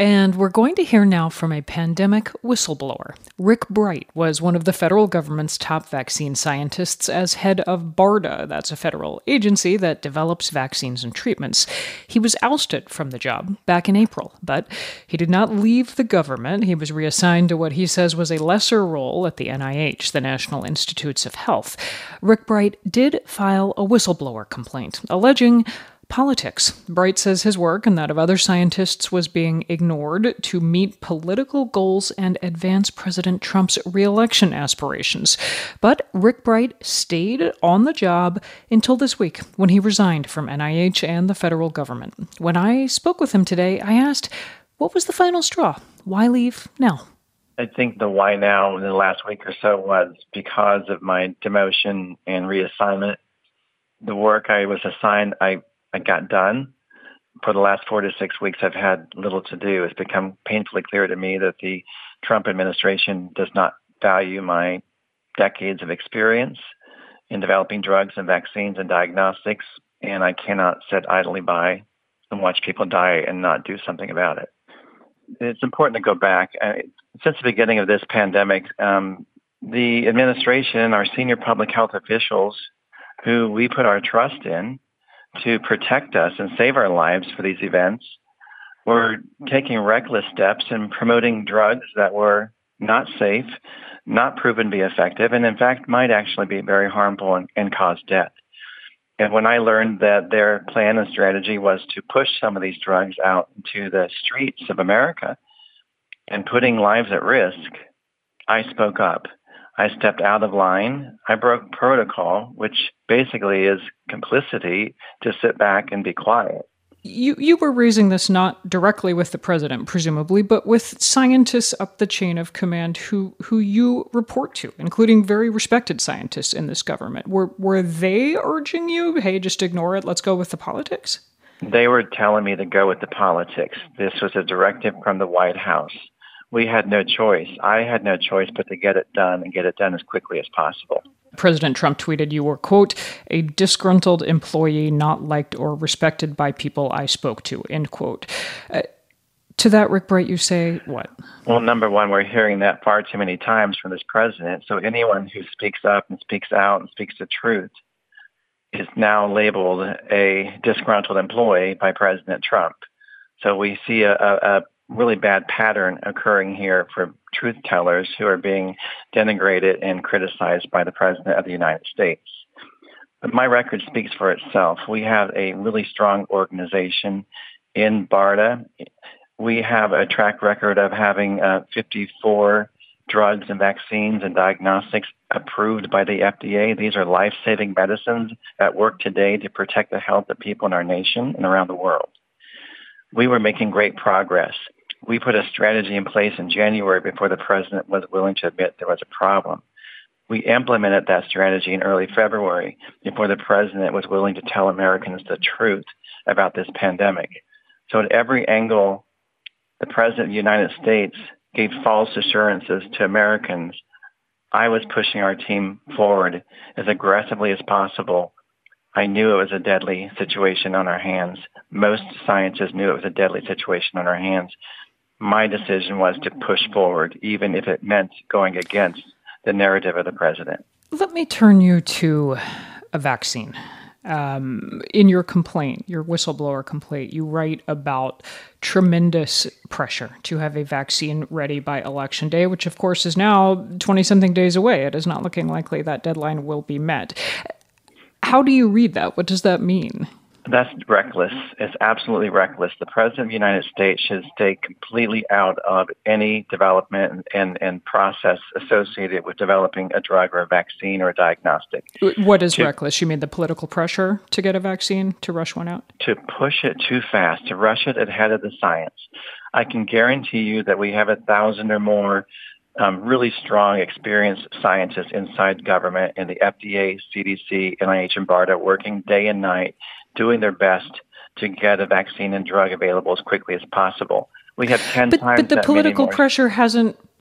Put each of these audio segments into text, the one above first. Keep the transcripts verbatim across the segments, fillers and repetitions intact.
And we're going to hear now from a pandemic whistleblower. Rick Bright was one of the federal government's top vaccine scientists as head of BARDA. That's a federal agency that develops vaccines and treatments. He was ousted from the job back in April, but he did not leave the government. He was reassigned to what he says was a lesser role at the N I H, the National Institutes of Health. Rick Bright did file a whistleblower complaint, alleging politics. Bright says his work and that of other scientists was being ignored to meet political goals and advance President Trump's re-election aspirations. But Rick Bright stayed on the job until this week, when he resigned from N I H and the federal government. When I spoke with him today, I asked, what was the final straw? Why leave now? I think the why now in the last week or so was because of my demotion and reassignment. The work I was assigned, I I got done. For the last four to six weeks, I've had little to do. It's become painfully clear to me that the Trump administration does not value my decades of experience in developing drugs and vaccines and diagnostics, and I cannot sit idly by and watch people die and not do something about it. It's important to go back. Since the beginning of this pandemic, um, the administration, our senior public health officials, who we put our trust in to protect us and save our lives for these events, were taking reckless steps and promoting drugs that were not safe, not proven to be effective, and in fact might actually be very harmful and, and cause death. And when I learned that their plan and strategy was to push some of these drugs out into the streets of America and putting lives at risk, I spoke up. I stepped out of line. I broke protocol, which basically is complicity to sit back and be quiet. You you were raising this not directly with the president, presumably, but with scientists up the chain of command who who you report to, including very respected scientists in this government. Were were they urging you, hey, just ignore it, let's go with the politics? They were telling me to go with the politics. This was a directive from the White House. We had no choice. I had no choice but to get it done and get it done as quickly as possible. President Trump tweeted you were, quote, a disgruntled employee not liked or respected by people I spoke to, end quote. Uh, to that, Rick Bright, you say what? Well, number one, we're hearing that far too many times from this president. So anyone who speaks up and speaks out and speaks the truth is now labeled a disgruntled employee by President Trump. So we see a, a, a really bad pattern occurring here for truth tellers who are being denigrated and criticized by the President of the United States. But my record speaks for itself. We have a really strong organization in BARDA. We have a track record of having uh, fifty-four drugs and vaccines and diagnostics approved by the F D A. These are life-saving medicines that work today to protect the health of people in our nation and around the world. We were making great progress. We put a strategy in place in January before the president was willing to admit there was a problem. We implemented that strategy in early February before the president was willing to tell Americans the truth about this pandemic. So at every angle, the president of the United States gave false assurances to Americans. I was pushing our team forward as aggressively as possible. I knew it was a deadly situation on our hands. Most scientists knew it was a deadly situation on our hands. My decision was to push forward, even if it meant going against the narrative of the president. Let me turn you to a vaccine. Um, in your complaint, your whistleblower complaint, you write about tremendous pressure to have a vaccine ready by Election Day, which of course is now twenty-something days away. It is not looking likely that deadline will be met. How do you read that? What does that mean? That's reckless. It's absolutely reckless. The President of the United States should stay completely out of any development and, and, and process associated with developing a drug or a vaccine or a diagnostic. What is to, reckless? You mean the political pressure to get a vaccine, to rush one out? To push it too fast, to rush it ahead of the science. I can guarantee you that we have a thousand or more Um, really strong, experienced scientists inside government and the F D A, C D C, N I H, and BARDA working day and night, doing their best to get a vaccine and drug available as quickly as possible. We have ten but, times But the that political many more. pressure hasn't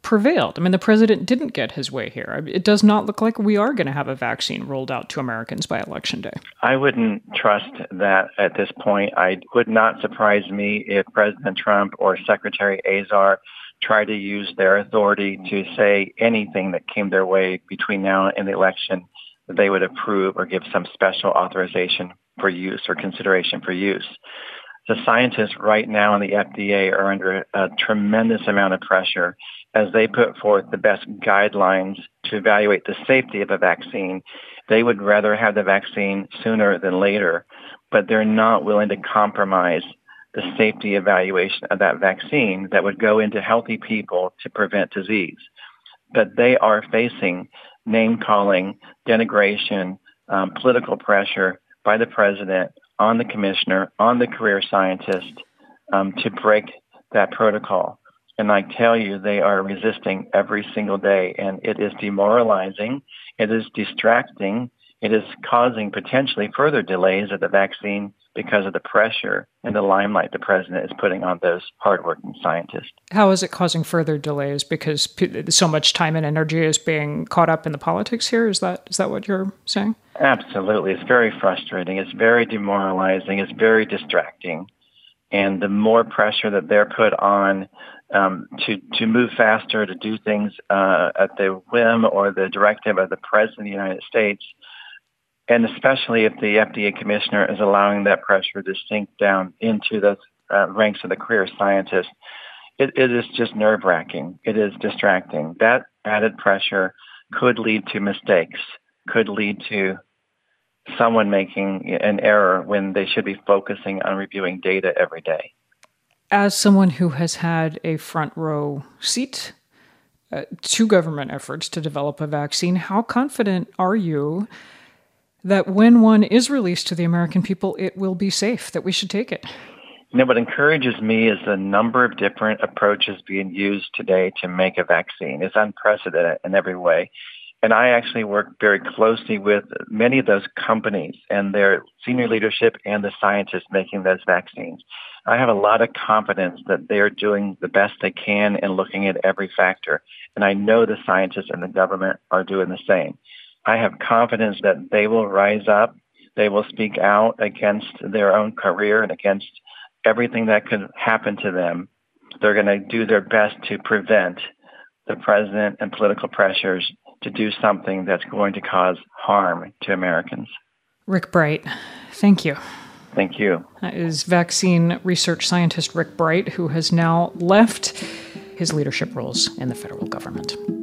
prevailed. I mean, the president didn't get his way here. It does not look like we are going to have a vaccine rolled out to Americans by Election Day. I wouldn't trust that at this point. It would not surprise me if President Trump or Secretary Azar tried to use their authority to say anything that came their way between now and the election that they would approve or give some special authorization for use or consideration for use. The scientists right now in the F D A are under a tremendous amount of pressure as they put forth the best guidelines to evaluate the safety of a vaccine. They would rather have the vaccine sooner than later, but they're not willing to compromise the safety evaluation of that vaccine that would go into healthy people to prevent disease. But they are facing name-calling, denigration, um, political pressure by the president on the commissioner, on the career scientist, um, to break that protocol. And I tell you, they are resisting every single day, and it is demoralizing, it is distracting, it is causing potentially further delays of the vaccine because of the pressure and the limelight the president is putting on those hardworking scientists. How is it causing further delays? Because so much time and energy is being caught up in the politics here? Is that is that what you're saying? Absolutely. It's very frustrating. It's very demoralizing. It's very distracting. And the more pressure that they're put on um, to, to move faster, to do things uh, at the whim or the directive of the President of the United States, and especially if the F D A commissioner is allowing that pressure to sink down into the uh, ranks of the career scientists, it, it is just nerve-wracking. It is distracting. That added pressure could lead to mistakes, could lead to someone making an error when they should be focusing on reviewing data every day. As someone who has had a front row seat uh, to government efforts to develop a vaccine, how confident are you that when one is released to the American people, it will be safe, that we should take it? You know, what encourages me is the number of different approaches being used today to make a vaccine. It's unprecedented in every way. And I actually work very closely with many of those companies and their senior leadership and the scientists making those vaccines. I have a lot of confidence that they are doing the best they can and looking at every factor. And I know the scientists and the government are doing the same. I have confidence that they will rise up. They will speak out against their own career and against everything that could happen to them. They're going to do their best to prevent the president and political pressures to do something that's going to cause harm to Americans. Rick Bright, thank you. Thank you. That is vaccine research scientist Rick Bright, who has now left his leadership roles in the federal government.